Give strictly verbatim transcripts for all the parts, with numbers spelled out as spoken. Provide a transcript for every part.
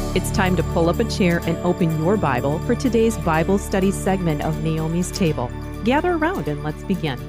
It's time to pull up a chair and open your Bible for today's Bible study segment of Naomi's Table. Gather around and let's begin.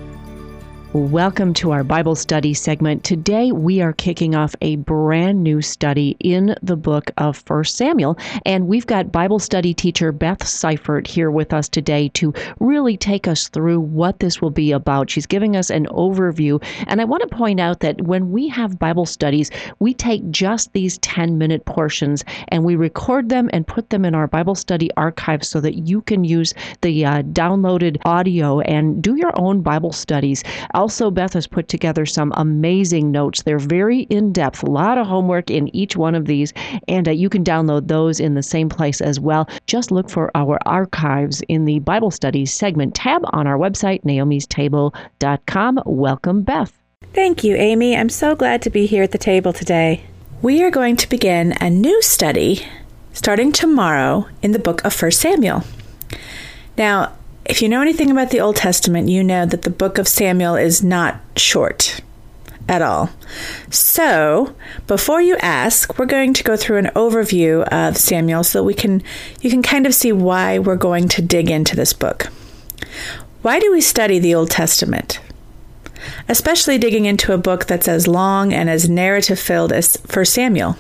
Welcome to our Bible study segment. Today we are kicking off a brand new study in the book of First Samuel, and we've got Bible study teacher Beth Seifert here with us today to really take us through what this will be about. She's giving us an overview, and I want to point out that when we have Bible studies, we take just these ten-minute portions and we record them and put them in our Bible study archive so that you can use the uh, downloaded audio and do your own Bible studies. Also, Beth has put together some amazing notes. They're very in-depth, a lot of homework in each one of these, and uh, you can download those in the same place as well. Just look for our archives in the Bible Studies segment tab on our website, naomis table dot com. Welcome, Beth. Thank you, Amy. I'm so glad to be here at the table today. We are going to begin a new study starting tomorrow in the book of First Samuel. Now, if you know anything about the Old Testament, you know that the book of Samuel is not short at all. So, before you ask, we're going to go through an overview of Samuel so that we can you can kind of see why we're going to dig into this book. Why do we study the Old Testament? Especially digging into a book that's as long and as narrative-filled as First Samuel.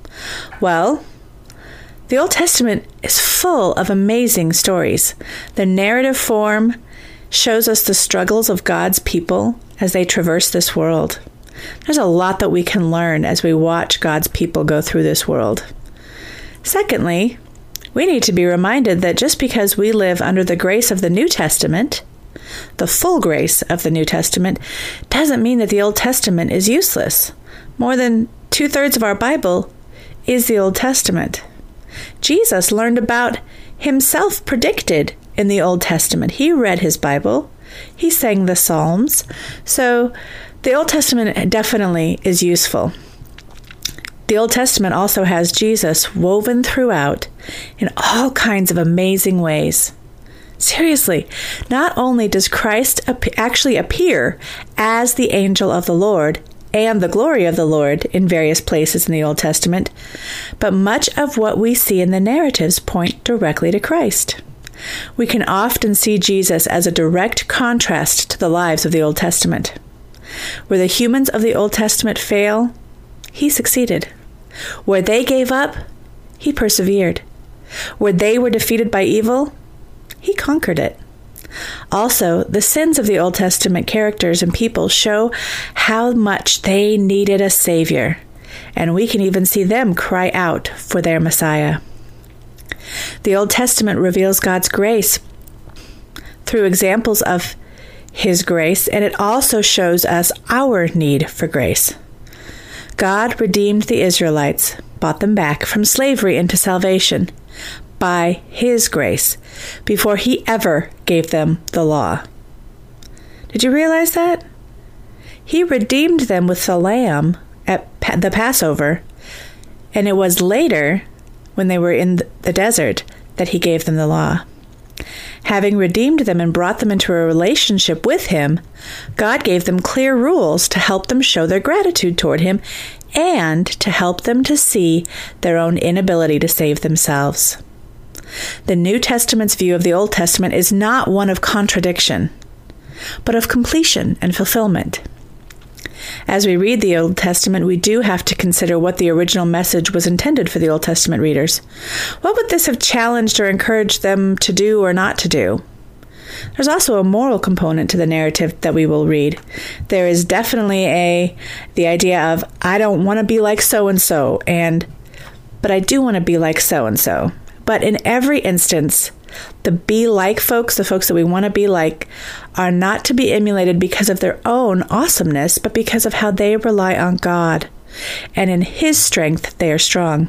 Well, the Old Testament is full of amazing stories. The narrative form shows us the struggles of God's people as they traverse this world. There's a lot that we can learn as we watch God's people go through this world. Secondly, we need to be reminded that just because we live under the grace of the New Testament, the full grace of the New Testament, doesn't mean that the Old Testament is useless. More than two-thirds of our Bible is the Old Testament. Jesus learned about himself predicted in the Old Testament. He read his Bible. He sang the Psalms. So the Old Testament definitely is useful. The Old Testament also has Jesus woven throughout in all kinds of amazing ways. Seriously, not only does Christ ap- actually appear as the angel of the Lord and the glory of the Lord in various places in the Old Testament, but much of what we see in the narratives point directly to Christ. We can often see Jesus as a direct contrast to the lives of the Old Testament. Where the humans of the Old Testament fail, he succeeded. Where they gave up, he persevered. Where they were defeated by evil, he conquered it. Also, the sins of the Old Testament characters and people show how much they needed a Savior, and we can even see them cry out for their Messiah. The Old Testament reveals God's grace through examples of His grace, and it also shows us our need for grace. God redeemed the Israelites, bought them back from slavery into salvation by His grace, before He ever gave them the law. Did you realize that? He redeemed them with the lamb at the Passover, and it was later, when they were in the desert, that He gave them the law. Having redeemed them and brought them into a relationship with Him, God gave them clear rules to help them show their gratitude toward Him and to help them to see their own inability to save themselves. The New Testament's view of the Old Testament is not one of contradiction, but of completion and fulfillment. As we read the Old Testament, we do have to consider what the original message was intended for the Old Testament readers. What would this have challenged or encouraged them to do or not to do? There's also a moral component to the narrative that we will read. There is definitely a the idea of, I don't want to be like so-and-so, and but I do want to be like so-and-so. But in every instance, the be-like folks, the folks that we want to be like, are not to be emulated because of their own awesomeness, but because of how they rely on God. And in His strength, they are strong.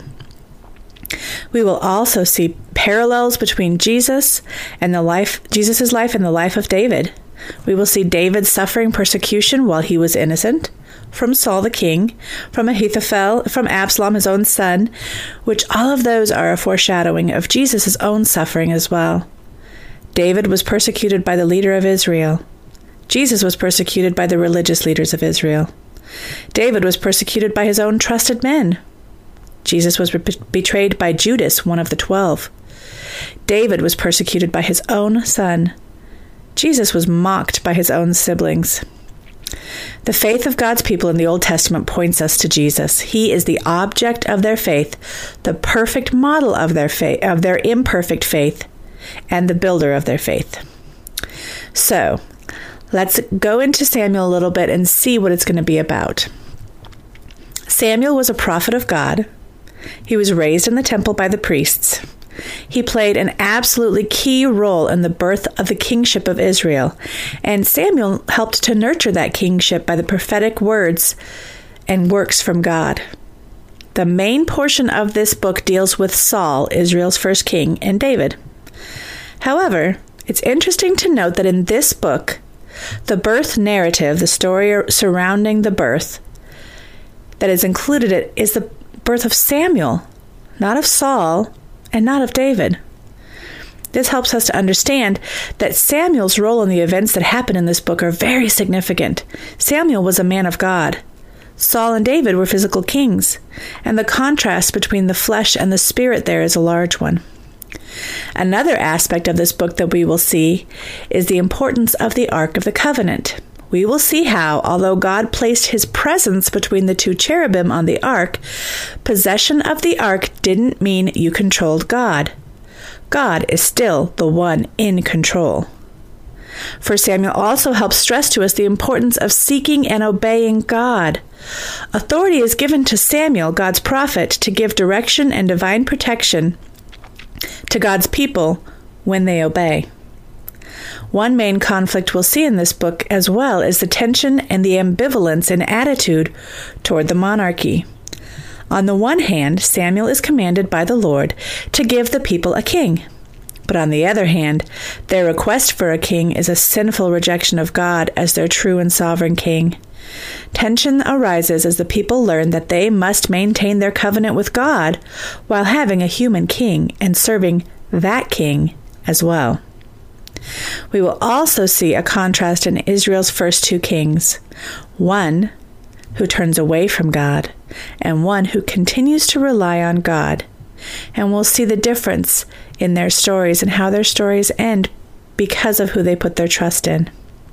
We will also see parallels between Jesus and the life, Jesus' life and the life of David. We will see David suffering persecution while he was innocent, from Saul the king, from Ahithophel, from Absalom, his own son, which all of those are a foreshadowing of Jesus' own suffering as well. David was persecuted by the leader of Israel. Jesus was persecuted by the religious leaders of Israel. David was persecuted by his own trusted men. Jesus was be- betrayed by Judas, one of the twelve. David was persecuted by his own son. Jesus was mocked by his own siblings. The faith of God's people in the Old Testament points us to Jesus. He is the object of their faith, the perfect model of their faith, of their imperfect faith, and the builder of their faith. So, let's go into Samuel a little bit and see what it's going to be about. Samuel was a prophet of God. He was raised in the temple by the priests. He played an absolutely key role in the birth of the kingship of Israel, and Samuel helped to nurture that kingship by the prophetic words and works from God. The main portion of this book deals with Saul, Israel's first king, and David. However, it's interesting to note that in this book, the birth narrative, the story surrounding the birth that is included in it, is the birth of Samuel, not of Saul, and not of David. This helps us to understand that Samuel's role in the events that happen in this book are very significant. Samuel was a man of God. Saul and David were physical kings, and the contrast between the flesh and the spirit there is a large one. Another aspect of this book that we will see is the importance of the Ark of the Covenant. We will see how, although God placed his presence between the two cherubim on the ark, possession of the ark didn't mean you controlled God. God is still the one in control. First Samuel also helps stress to us the importance of seeking and obeying God. Authority is given to Samuel, God's prophet, to give direction and divine protection to God's people when they obey. One main conflict we'll see in this book as well is the tension and the ambivalence in attitude toward the monarchy. On the one hand, Samuel is commanded by the Lord to give the people a king. But on the other hand, their request for a king is a sinful rejection of God as their true and sovereign king. Tension arises as the people learn that they must maintain their covenant with God while having a human king and serving that king as well. We will also see a contrast in Israel's first two kings, one who turns away from God and one who continues to rely on God. And we'll see the difference in their stories and how their stories end because of who they put their trust in.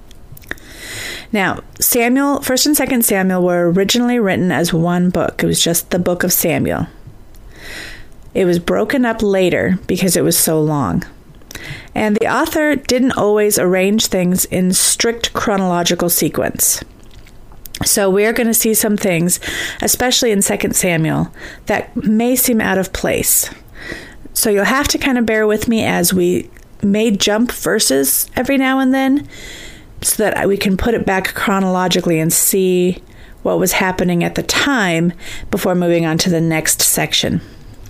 Now, Samuel, First and Second Samuel were originally written as one book. It was just the book of Samuel. It was broken up later because it was so long. And the author didn't always arrange things in strict chronological sequence. So we're going to see some things, especially in Second Samuel, that may seem out of place. So you'll have to kind of bear with me as we may jump verses every now and then so that we can put it back chronologically and see what was happening at the time before moving on to the next section.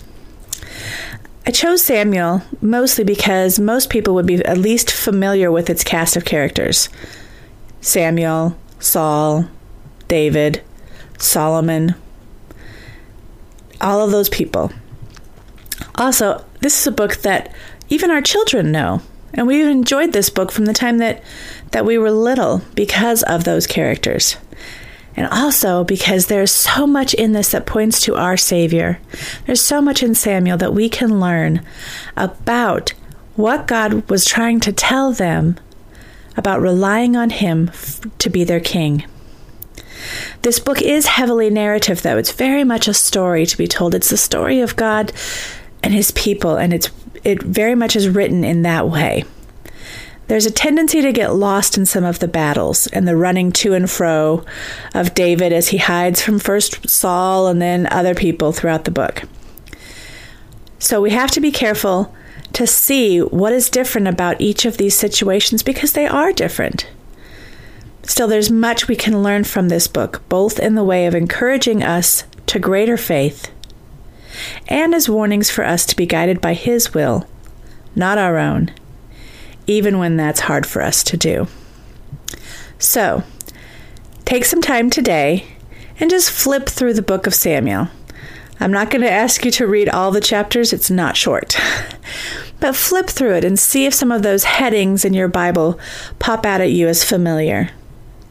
I chose Samuel mostly because most people would be at least familiar with its cast of characters. Samuel, Saul, David, Solomon, all of those people. Also, this is a book that even our children know, and we've enjoyed this book from the time that, that we were little because of those characters. And also because there's so much in this that points to our Savior. There's so much in Samuel that we can learn about what God was trying to tell them about relying on Him f- to be their king. This book is heavily narrative, though. It's very much a story to be told. It's the story of God and His people, and it's it very much is written in that way. There's a tendency to get lost in some of the battles and the running to and fro of David as he hides from first Saul and then other people throughout the book. So we have to be careful to see what is different about each of these situations because they are different. Still, there's much we can learn from this book, both in the way of encouraging us to greater faith and as warnings for us to be guided by His will, not our own, even when that's hard for us to do. So, take some time today and just flip through the book of Samuel. I'm not going to ask you to read all the chapters, it's not short. But flip through it and see if some of those headings in your Bible pop out at you as familiar.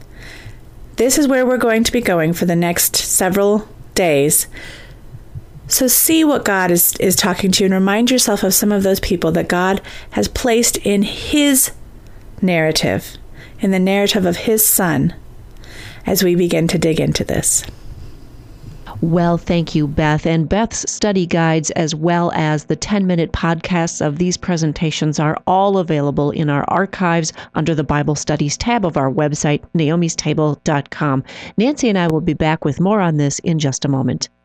This is where we're going to be going for the next several days. So see what God is, is talking to you and remind yourself of some of those people that God has placed in his narrative, in the narrative of his Son, as we begin to dig into this. Well, thank you, Beth. And Beth's study guides, as well as the ten-minute podcasts of these presentations, are all available in our archives under the Bible Studies tab of our website, naomis table dot com. Nancy and I will be back with more on this in just a moment.